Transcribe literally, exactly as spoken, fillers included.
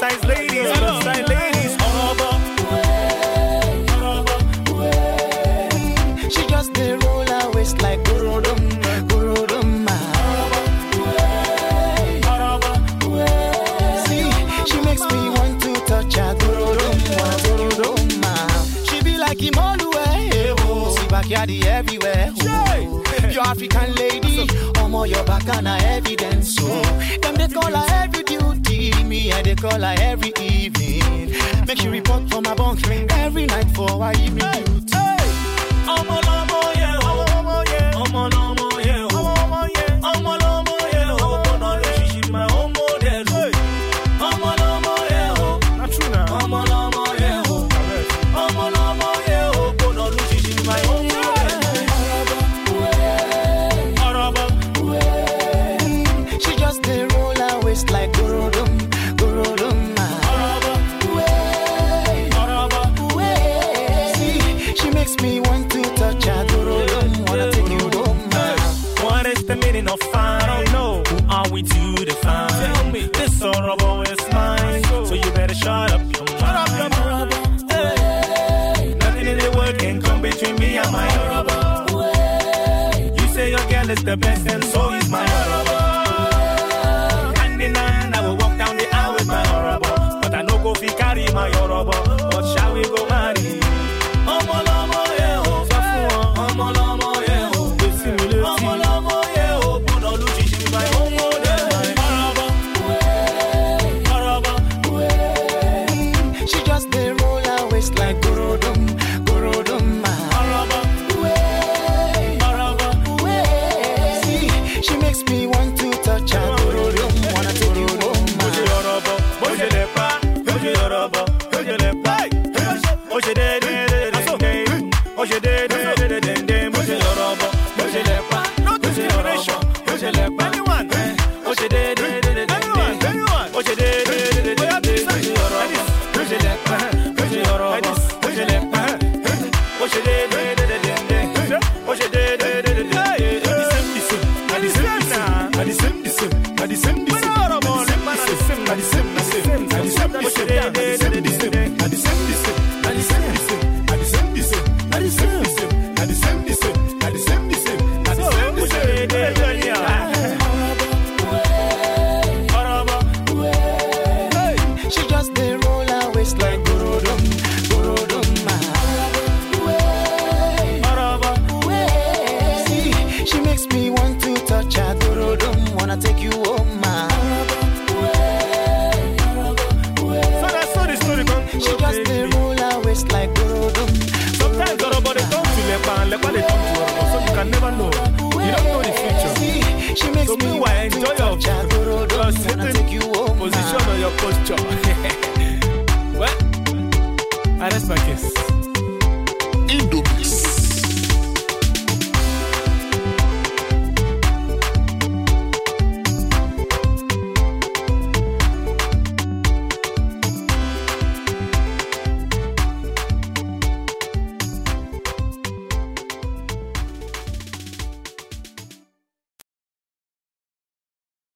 size ladies, plus size ladies. She just dey roll her waist like gorodom, gorodom. See, she makes me want to touch her gorodom, gorodom. She be like Imoluwe, oh, see backyard everywhere. Oh. Your African lady, omo your back and her evidence. So them they call her every duty, me I they call her every evening. Make she report for my bunk every night for her evening duty. Omo lomo yeah, omo yeah, omo lomo yeah, omo yeah, omo lomo yeah, omo no she she my own model. Omo lomo yeah, oh, not true now. Omo lomo yeah, oh, omo lomo yeah, omo no she she my own model. She just dey roll her waist like gorodom, gorodom. See, she makes me want to touch her gorodom. Wanna take you home. What is the meaning of fine? I don't know. Who are we to define? Tell me. This horrible is mine, so you better shut up your mind. Shut up your mind. Hey. Nothing in the world can come between me and my horrible. You say your girl is the best, and so is my horrible. Hand in hand, I will walk down the aisle with my horrible. But I no go fi carry my horrible. But shall we go marry? Omo lomo yeah, oh, omo lomo yeah, oh, omo lomo yeah, oh, Bono Luchi, she be my own model. She just dey roll her waist like gorodom, gorodom. See, she makes me want to touch her gorodom. Wanna take you home. She just dey roll her waist like gorodom, gorodom. See, she makes me want to touch her gorodom. Wanna take you home, ma. So that's so the story goes. She just dey roll her waist like gorodom. Sometimes horrible they come to Lepa and Lepa they come to horrible, so you can never know. You don't know the future. See, she makes me